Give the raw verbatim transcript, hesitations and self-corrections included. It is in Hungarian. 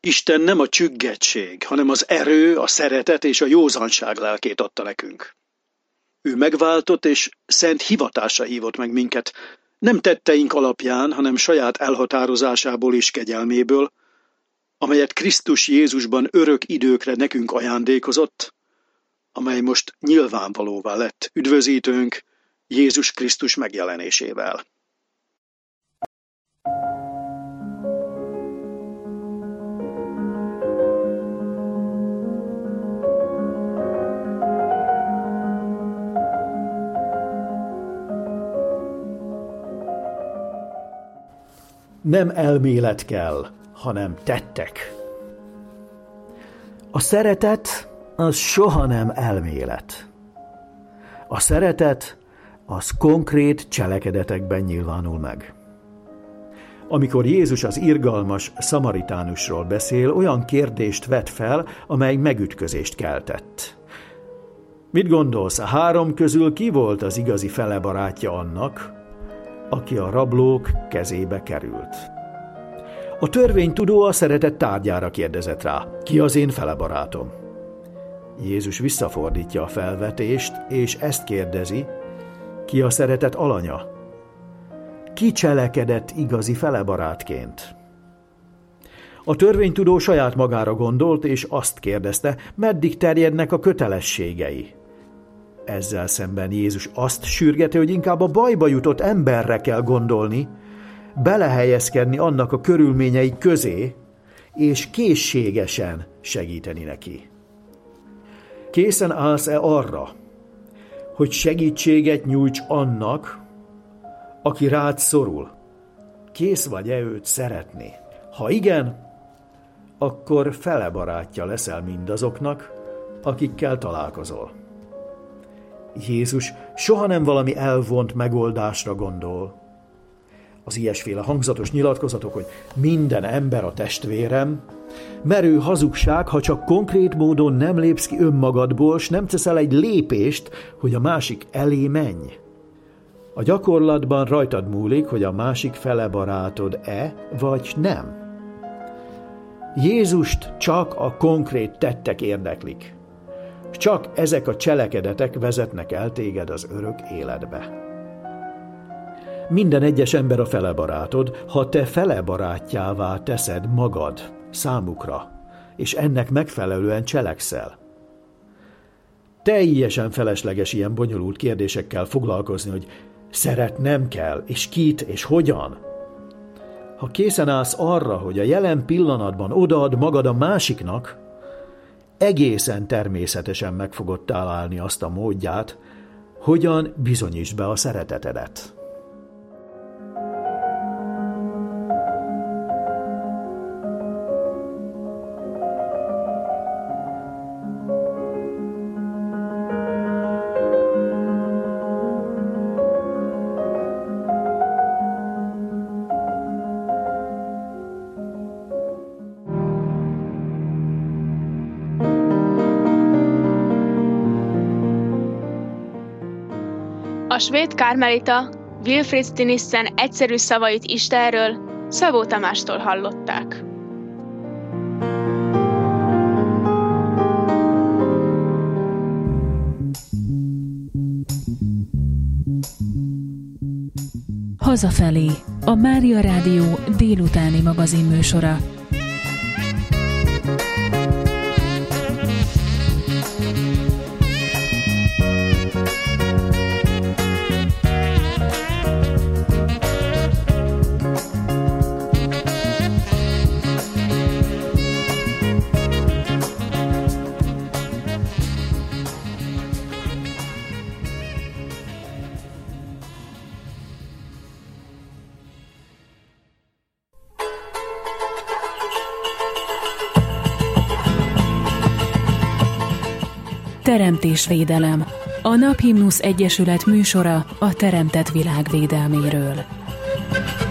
Isten nem a csüggettség, hanem az erő, a szeretet és a józanság lelkét adta nekünk. Ő megváltott és szent hivatásra hívott meg minket, nem tetteink alapján, hanem saját elhatározásából és kegyelméből, amelyet Krisztus Jézusban örök időkre nekünk ajándékozott, amely most nyilvánvalóvá lett üdvözítőnk Jézus Krisztus megjelenésével. Nem elmélet kell, hanem tettek. A szeretet az soha nem elmélet. A szeretet az konkrét cselekedetekben nyilvánul meg. Amikor Jézus az irgalmas szamaritánusról beszél, olyan kérdést vet fel, amely megütközést keltett. Mit gondolsz, a három közül ki volt az igazi felebarátja annak, aki a rablók kezébe került? A törvénytudó a szeretet tárgyára kérdezett rá, ki az én felebarátom? Jézus visszafordítja a felvetést, és ezt kérdezi, ki a szeretet alanya? Ki cselekedett igazi felebarátként? A törvénytudó saját magára gondolt, és azt kérdezte, meddig terjednek a kötelességei. Ezzel szemben Jézus azt sürgeti, hogy inkább a bajba jutott emberre kell gondolni, belehelyezkedni annak a körülményei közé, és készségesen segíteni neki. Készen állsz-e arra, hogy segítséget nyújts annak, aki rád szorul? Kész vagy-e őt szeretni? Ha igen, akkor felebarátja leszel mindazoknak, akikkel találkozol. Jézus soha nem valami elvont megoldásra gondol. Az ilyesféle hangzatos nyilatkozatok, hogy minden ember a testvérem, merő hazugság, ha csak konkrét módon nem lépsz ki önmagadból, s nem teszel egy lépést, hogy a másik elé menj. A gyakorlatban rajtad múlik, hogy a másik fele barátod-e, vagy nem. Jézust csak a konkrét tettek érdeklik. Csak ezek a cselekedetek vezetnek el téged az örök életbe. Minden egyes ember a felebarátod, ha te felebarátjává teszed magad számukra, és ennek megfelelően cselekszel. Teljesen felesleges ilyen bonyolult kérdésekkel foglalkozni, hogy szeretnem kell, és kit, és hogyan. Ha készen állsz arra, hogy a jelen pillanatban odaad magad a másiknak, egészen természetesen meg fogod találni azt a módját, hogyan bizonyítsd be a szeretetedet. A svéd kármelita Wilfrid Stinissen egyszerű szavait Istenről Szabó Tamástól hallották. Hazafelé, a Mária Rádió délutáni magazinműsora. Teremtésvédelem. A Naphimnusz Egyesület műsora a teremtett világ védelméről.